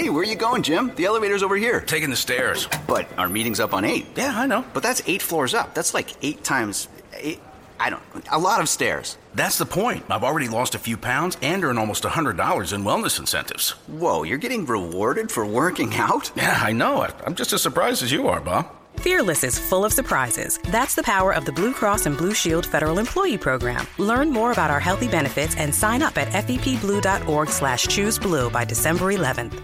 Hey, where are you going, Jim? The elevator's over here. Taking the stairs. But our meeting's up on 8. Yeah, I know. But that's 8 floors up. That's like 8 times 8. A lot of stairs. That's the point. I've already lost a few pounds and earned almost $100 in wellness incentives. Whoa, you're getting rewarded for working out? Yeah, I know. I'm just as surprised as you are, Bob. Fearless is full of surprises. That's the power of the Blue Cross and Blue Shield Federal Employee Program. Learn more about our healthy benefits and sign up at fepblue.org/chooseblue by December 11th.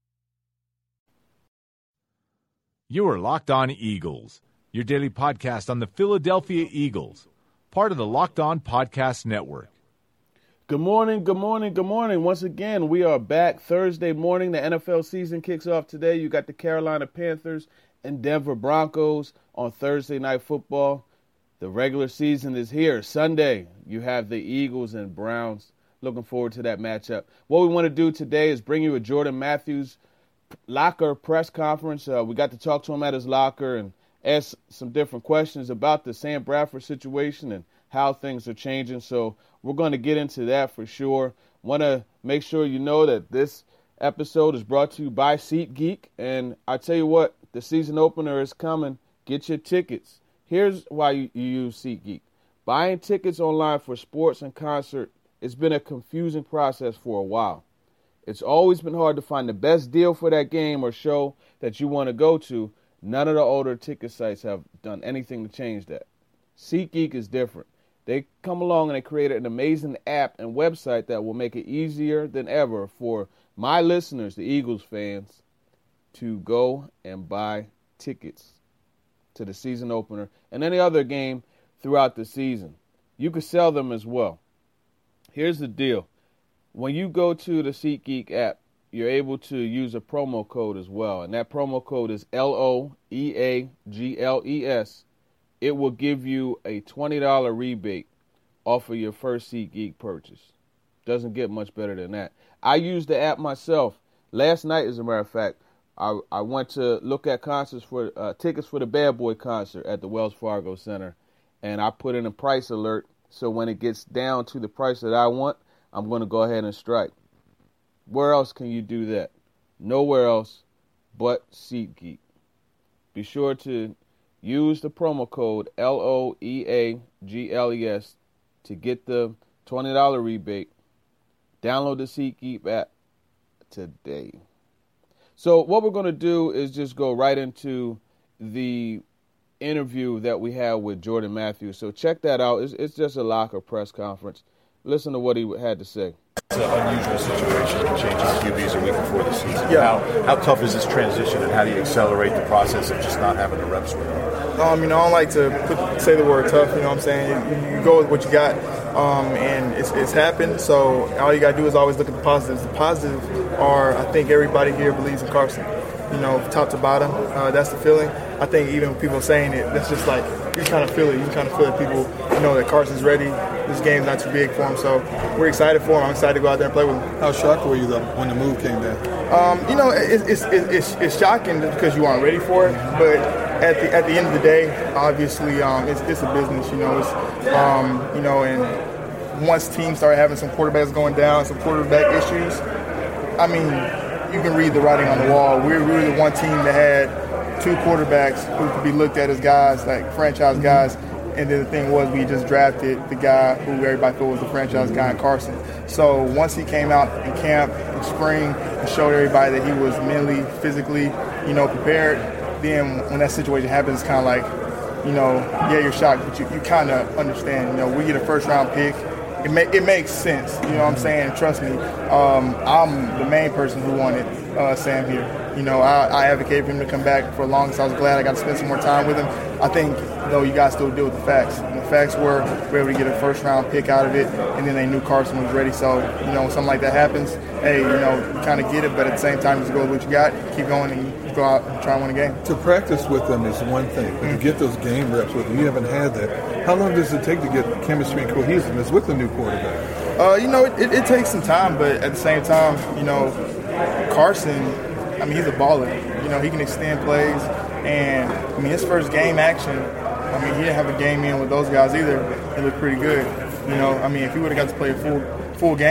You are Locked On Eagles, your daily podcast on the Philadelphia Eagles, part of the Locked On Podcast Network. Good morning, good morning, good morning. Once again, we are back Thursday morning. The NFL season kicks off today. You got the Carolina Panthers and Denver Broncos on Thursday Night Football. The regular season is here. Sunday, you have the Eagles and Browns. Looking forward to that matchup. What we want to do today is bring you a Jordan Matthews locker press conference. We got to talk to him at his locker and ask some different questions about the Sam Bradford situation and how things are changing. So we're going to get into that for sure. Want to make sure you know that this episode is brought to you by SeatGeek. And I tell you what, the season opener is coming. Get your tickets. Here's why you use SeatGeek. Buying tickets online for sports and concert, it's been a confusing process for a while. It's always been hard to find the best deal for that game or show that you want to go to. None of the older ticket sites have done anything to change that. SeatGeek is different. They come along and they created an amazing app and website that will make it easier than ever for my listeners, the Eagles fans, to go and buy tickets to the season opener and any other game throughout the season. You can sell them as well. Here's the deal. When you go to the SeatGeek app, you're able to use a promo code as well. And that promo code is LOEAGLES. It will give you a $20 rebate off of your first SeatGeek purchase. Doesn't get much better than that. I used the app myself. Last night, as a matter of fact, I went to look at concerts for tickets for the Bad Boy concert at the Wells Fargo Center. And I put in a price alert. So when it gets down to the price that I want, I'm going to go ahead and strike. Where else can you do that? Nowhere else but SeatGeek. Be sure to use the promo code LOEAGLES to get the $20 rebate. Download the SeatGeek app today. So what we're going to do is just go right into the interview that we had with Jordan Matthews. So check that out. It's just a locker press conference. Listen to what he had to say. It's an unusual situation, changing QBs a week before the season. Yeah. How tough is this transition, and how do you accelerate the process of just not having the reps with them? I don't like to say the word tough, you know what I'm saying? You go with what you got, and it's happened, so all you got to do is always look at the positives. The positives are, I think everybody here believes in Carson. Top to bottom, that's the feeling. I think even people saying it, that's just like, you kind of feel it. You kind of feel that people know that Carson's ready. This game's not too big for him, so we're excited for him. I'm excited to go out there and play with him. How shocked were you, though, when the move came down? It's shocking because you aren't ready for it, but at the end of the day, obviously, it's a business, and once teams start having some quarterbacks going down, some quarterback issues, you can read the writing on the wall. We were the one team that had 2 quarterbacks who could be looked at as guys, like franchise guys. And then the thing was, we just drafted the guy who everybody thought was the franchise guy in Carson. So once he came out in camp in spring and showed everybody that he was mentally, physically, prepared, then when that situation happens, it's kind of like, you're shocked, but you kind of understand. We get a first-round pick. It makes sense, you know what I'm saying? Trust me, I'm the main person who wanted Sam here. I advocated for him to come back for long, so I was glad I got to spend some more time with him. I think, though, you got to still deal with the facts. And the facts were we were able to get a first-round pick out of it, and then they knew Carson was ready. So, when something like that happens, hey, you kind of get it, but at the same time, just go with what you got, keep going, and go out and try and win a game. To practice with them is one thing, but to get those game reps with them, you haven't had that. How long does it take to get chemistry and cohesiveness with the new quarterback? It takes some time, but at the same time, Carson, he's a baller. He can extend plays, and his first game action, he didn't have a game in with those guys either. It looked pretty good. If he would have got to play a full game,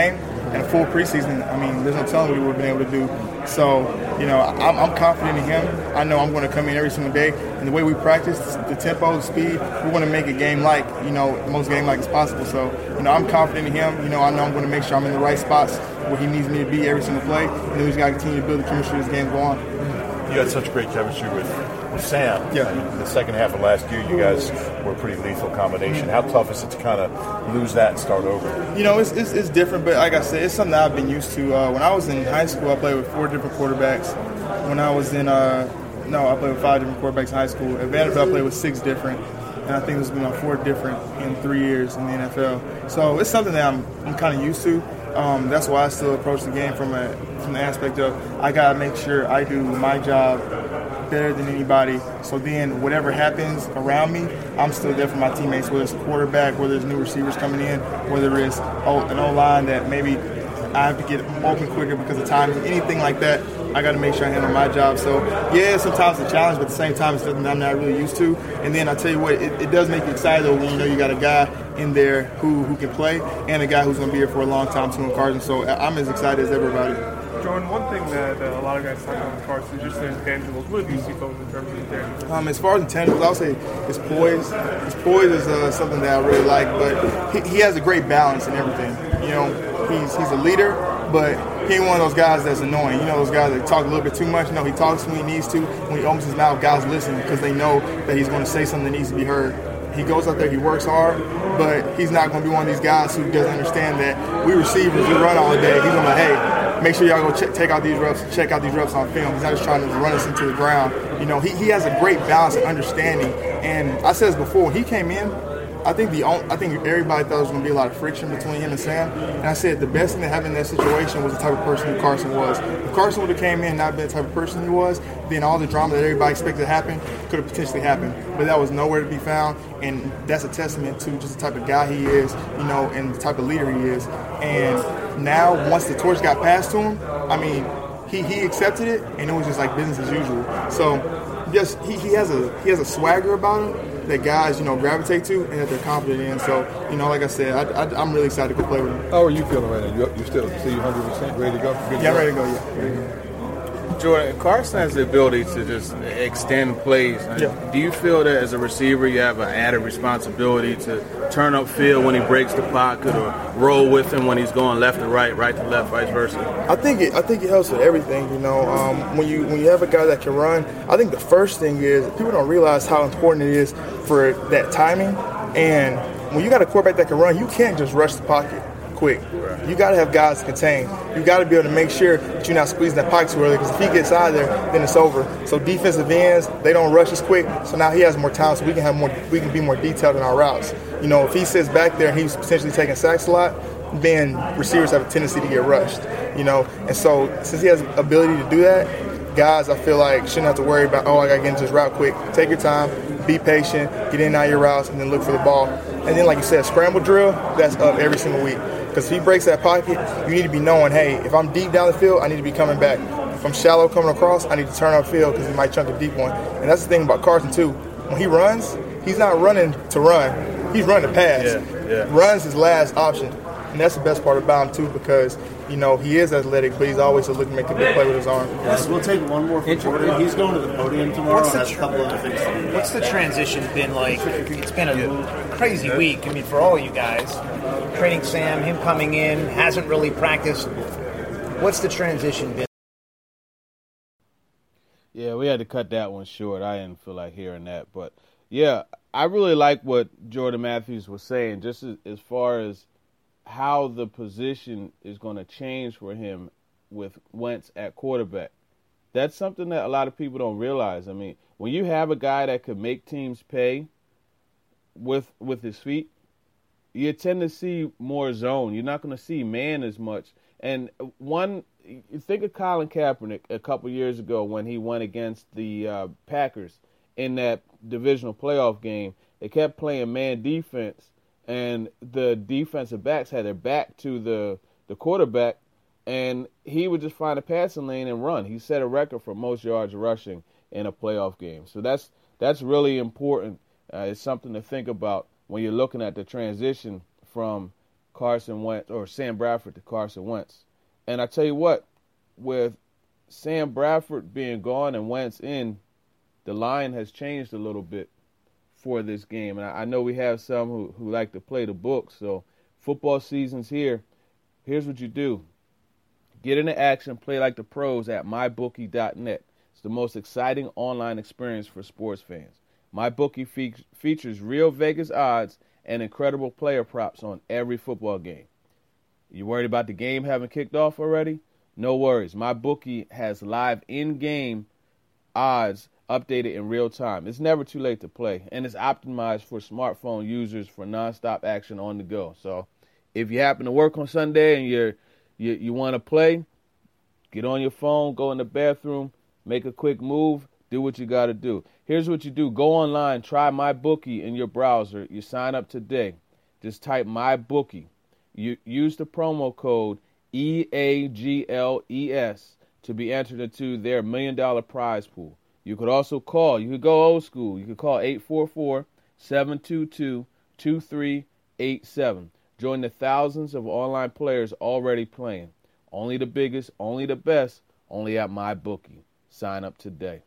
in a full preseason, I mean, there's no telling what he would have been able to do. So, you know, I'm confident in him. I know I'm going to come in every single day, and the way we practice, the tempo, the speed, we want to make a game-like, you know, the most game-like as possible. So, you know, I'm confident in him. You know I'm going to make sure I'm in the right spots where he needs me to be every single play, and then we just got to continue to build the chemistry as games go on. You had such great chemistry with Sam. Yeah. In the second half of last year, you guys were a pretty lethal combination. How tough is it to kind of lose that and start over? You know, it's different, but like I said, it's something that I've been used to. When I was in high school, I played with 4 different quarterbacks. When I was in, I played with 5 different quarterbacks in high school. At Vanderbilt, I played with 6 different. And I think this has been 4 different in 3 years in the NFL. So it's something that I'm kind of used to. That's why I still approach the game from the aspect of I got to make sure I do my job better than anybody. So then whatever happens around me, I'm still there for my teammates, whether it's a quarterback, whether there's new receivers coming in, whether it's an O-line that maybe I have to get open quicker because of time, anything like that. I got to make sure I handle my job. So, yeah, sometimes it's a challenge, but at the same time, it's something I'm not really used to. And then I tell you what, it does make you excited, though, when you know you got a guy in there who can play and a guy who's going to be here for a long time, too, in Carson. So I'm as excited as ever about it. Jordan, one thing that a lot of guys talk about with Carson is just their intangibles. What do you see folks in terms of intangibles? As far as intangibles, I would say his poise. His poise is something that I really like, but he has a great balance in everything. You know, he's a leader, but he ain't one of those guys that's annoying. You know, those guys that talk a little bit too much. No, he talks when he needs to. When he opens his mouth, guys listen because they know that he's going to say something that needs to be heard. He goes out there, he works hard, but he's not going to be one of these guys who doesn't understand that we receivers, we run all day. He's going to be like, hey, make sure y'all go check out these reps on film. He's not just trying to run us into the ground. You know, he has a great balance and understanding. And I said this before, when he came in, I think everybody thought there was going to be a lot of friction between him and Sam. And I said the best thing that happened in that situation was the type of person who Carson was. If Carson would have came in and not been the type of person he was, then all the drama that everybody expected to happen could have potentially happened. But that was nowhere to be found, and that's a testament to just the type of guy he is, you know, and the type of leader he is. And now, once the torch got passed to him, I mean, he accepted it, and it was just like business as usual. So, just he has a swagger about him that guys, you know, gravitate to and that they're confident in. So, you know, like I said, I'm really excited to go play with him. How are you feeling right now? You still see 100% ready to go? Yeah, I'm ready to go, yeah. Jordan, Carson has the ability to just extend plays. Yeah. Do you feel that as a receiver you have an added responsibility to turn up field when he breaks the pocket or roll with him when he's going left to right to left, vice versa? I think it helps with everything, you know. When you have a guy that can run, I think the first thing is people don't realize how important it is for that timing. And when you got a quarterback that can run, you can't just rush the pocket quick. You got to have guys contained. You got to be able to make sure that you're not squeezing that pocket too early, because if he gets out of there, then it's over. So defensive ends, they don't rush as quick. So now he has more time, so we can be more detailed in our routes. You know, if he sits back there and he's potentially taking sacks a lot, then receivers have a tendency to get rushed. You know, and so since he has the ability to do that, guys, I feel like shouldn't have to worry about, I got to get into this route quick. Take your time, be patient, get in and out of your routes, and then look for the ball. And then, like you said, scramble drill, that's up every single week. Because if he breaks that pocket, you need to be knowing, hey, if I'm deep down the field, I need to be coming back. If I'm shallow coming across, I need to turn upfield because he might chunk a deep one. And that's the thing about Carson, too. When he runs, he's not running to run. He's running to pass. Yeah. Run's his last option. And that's the best part about him, too, because, you know, he is athletic, but he's always looking to make a big play with his arm. Yes, we'll take one more from Jordan. He's going to the podium tomorrow. Has a couple other things to do. What's the transition been like? It's been a crazy week, I mean, for all you guys. Training Sam, him coming in, hasn't really practiced. What's the transition been? Yeah, we had to cut that one short. I didn't feel like hearing that. But, yeah, I really like what Jordan Matthews was saying, just as far as how the position is going to change for him with Wentz at quarterback. That's something that a lot of people don't realize. I mean, when you have a guy that could make teams pay with his feet, you tend to see more zone. You're not going to see man as much. And think of Colin Kaepernick a couple years ago when he went against the Packers in that divisional playoff game. They kept playing man defense, and the defensive backs had their back to the quarterback, and he would just find a passing lane and run. He set a record for most yards rushing in a playoff game. So that's really important. It's something to think about when you're looking at the transition from Carson Wentz, or Sam Bradford to Carson Wentz. And I tell you what, with Sam Bradford being gone and Wentz in, the line has changed a little bit for this game. And I know we have some who like to play the books, so football season's here. Here's what you do. Get into action, play like the pros at mybookie.net. It's the most exciting online experience for sports fans. MyBookie features real Vegas odds and incredible player props on every football game. You worried about the game having kicked off already? No worries. MyBookie has live in-game odds updated in real time. It's never too late to play, and it's optimized for smartphone users for nonstop action on the go. So if you happen to work on Sunday and you want to play, get on your phone, go in the bathroom, make a quick move, do what you got to do. Here's what you do. Go online, try MyBookie in your browser. You sign up today. Just type MyBookie. You use the promo code EAGLES to be entered into their $1 million prize pool. You could also call. You could go old school. You could call 844-722-2387. Join the thousands of online players already playing. Only the biggest, only the best, only at MyBookie. Sign up today.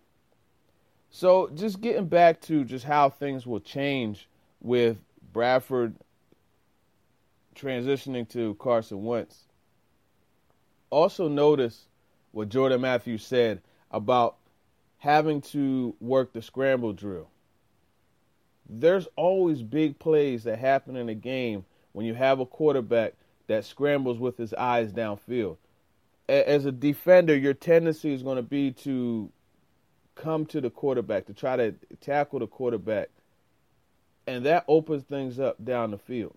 So just getting back to just how things will change with Bradford transitioning to Carson Wentz. Also notice what Jordan Matthews said about having to work the scramble drill. There's always big plays that happen in a game when you have a quarterback that scrambles with his eyes downfield. As a defender, your tendency is going to be to come to the quarterback, to try to tackle the quarterback, and that opens things up down the field.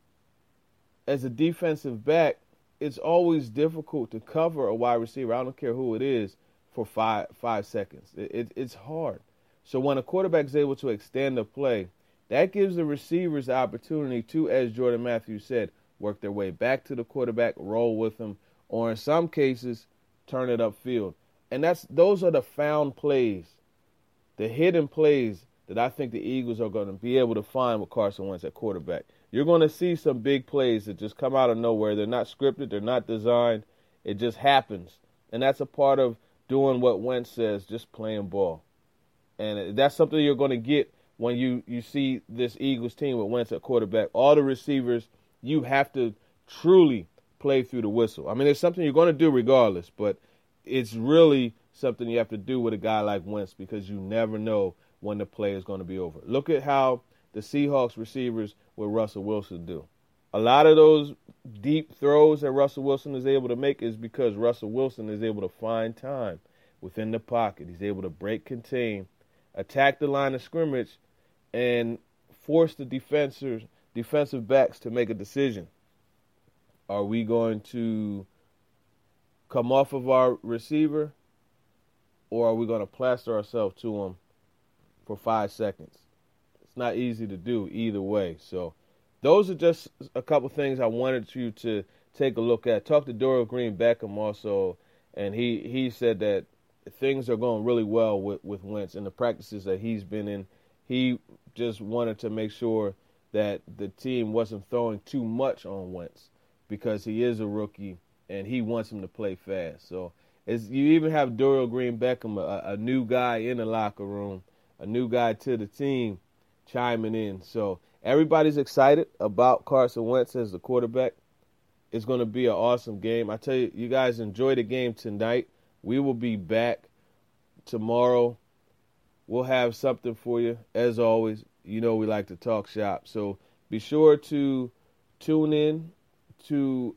As a defensive back, it's always difficult to cover a wide receiver, I don't care who it is, for five seconds. It's hard. So when a quarterback is able to extend the play, that gives the receivers the opportunity to, as Jordan Matthews said, work their way back to the quarterback, roll with him, or in some cases, turn it upfield. And those are the found plays, the hidden plays that I think the Eagles are going to be able to find with Carson Wentz at quarterback. You're going to see some big plays that just come out of nowhere. They're not scripted. They're not designed. It just happens. And that's a part of doing what Wentz says, just playing ball. And that's something you're going to get when you see this Eagles team with Wentz at quarterback. All the receivers, you have to truly play through the whistle. I mean, it's something you're going to do regardless, but it's really something you have to do with a guy like Wentz because you never know when the play is going to be over. Look at how the Seahawks receivers with Russell Wilson do. A lot of those deep throws that Russell Wilson is able to make is because Russell Wilson is able to find time within the pocket. He's able to break, contain, attack the line of scrimmage, and force the defensive backs to make a decision. Are we going to come off of our receiver, or are we going to plaster ourselves to him for 5 seconds? It's not easy to do either way. So those are just a couple things I wanted you to take a look at. Talked to Dorial Green-Beckham also, and he said that things are going really well with Wentz in the practices that he's been in. He just wanted to make sure that the team wasn't throwing too much on Wentz because he is a rookie and he wants him to play fast. So you even have Dorial Green-Beckham, a new guy in the locker room, a new guy to the team, chiming in. So everybody's excited about Carson Wentz as the quarterback. It's going to be an awesome game. I tell you, you guys enjoy the game tonight. We will be back tomorrow. We'll have something for you. As always, you know we like to talk shop. So be sure to tune in to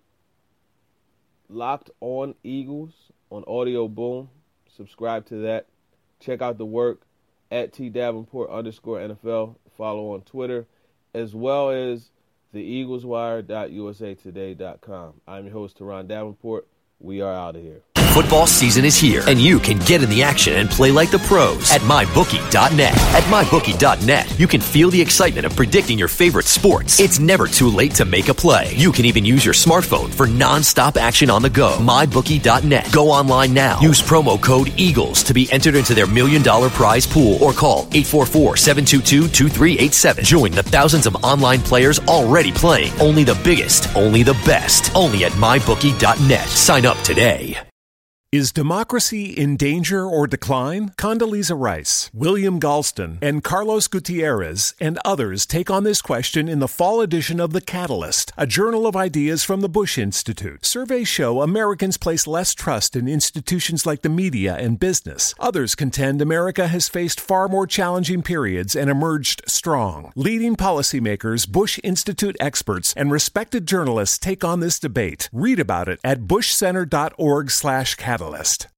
Locked On Eagles on Audio Boom. Subscribe to that. Check out the work at @TDavenport_NFL. Follow on Twitter, as well as the EaglesWire.usatoday.com. I'm your host, Teron Davenport. We are out of here. Football season is here, and you can get in the action and play like the pros at MyBookie.net. At MyBookie.net, you can feel the excitement of predicting your favorite sports. It's never too late to make a play. You can even use your smartphone for non-stop action on the go. MyBookie.net. Go online now. Use promo code EAGLES to be entered into their $1 million prize pool or call 844-722-2387. Join the thousands of online players already playing. Only the biggest, only the best, only at MyBookie.net. Sign up today. Is democracy in danger or decline? Condoleezza Rice, William Galston, and Carlos Gutierrez and others take on this question in the fall edition of The Catalyst, a journal of ideas from the Bush Institute. Surveys show Americans place less trust in institutions like the media and business. Others contend America has faced far more challenging periods and emerged strong. Leading policymakers, Bush Institute experts, and respected journalists take on this debate. Read about it at bushcenter.org/catalyst.